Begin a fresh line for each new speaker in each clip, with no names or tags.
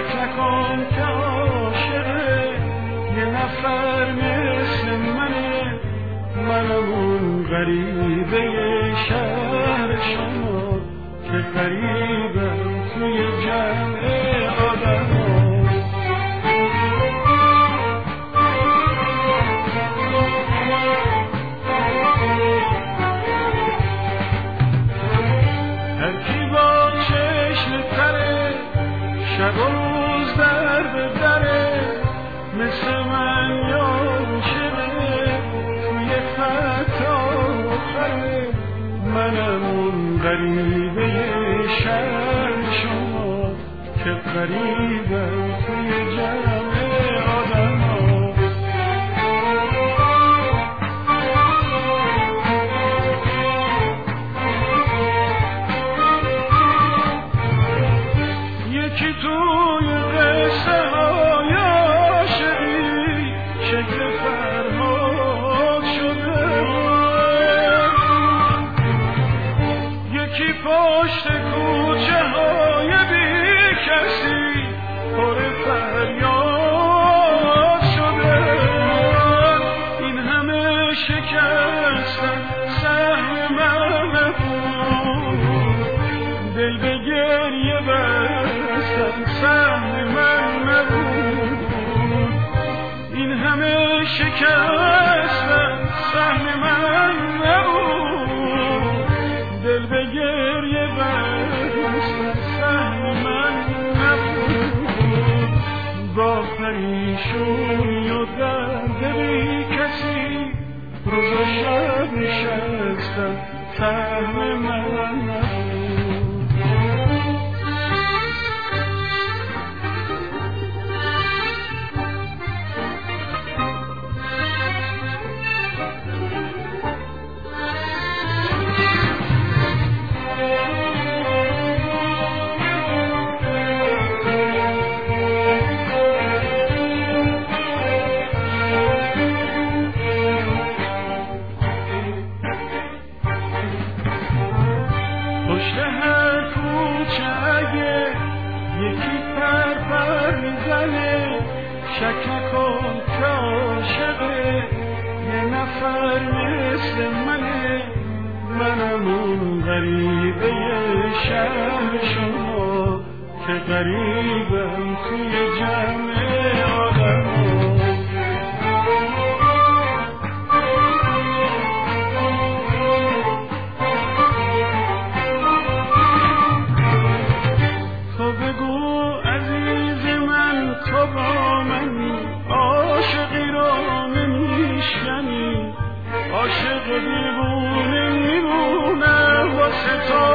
شک نکن که عاشق یه نفر مثل منم اون غریبه شهر شما که غریبم توی جمع آدم. هر کی با چشم تره شب و روز در به دره مثل من عاشقه توی خط آخره. منم اون غریبه شهر شما که غریبم توی جمع آدم ها. یکی توی قصه های عاشقی شکل فرهاد شده، یکی پشت کوچه های بی کسی پر فریاد شده. این همه شکستن سهم من نبود، دل به گریه بستن سهم من نبود. این همه شکستن سهم من نبود، دل به گریه بستن سهم من نبود. با پریشونی و درد بی کسی روز و شب نشستن سهم من نبود. پشت هر کوچه اگه یکی پر میزنه شک نکن که عاشقه یه نفر مثل منم اون غریبه شهر شما که غریبم توی جمع آدم. تو با منی عاشقی را نمیشکنی، عاشق دیوونه میمونه واسه تو.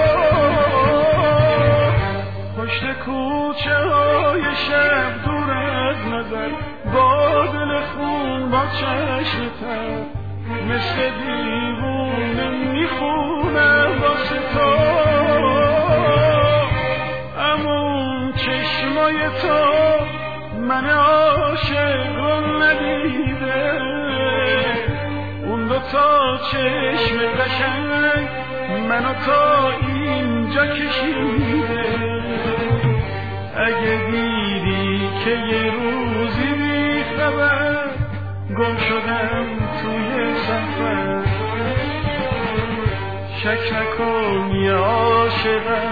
پشت کوچه های شب دور از نظر با دل خون با چشم تر مثل دیوونه میخونه واسه تو. اما چشمای تو من عاشق رو ندیده، اون دوتا چشم قشنگ منو تا اینجا کشیده. اگه دیدی که یه روزی بی خبر گم شدم توی سفر، شک نکن یه عاشق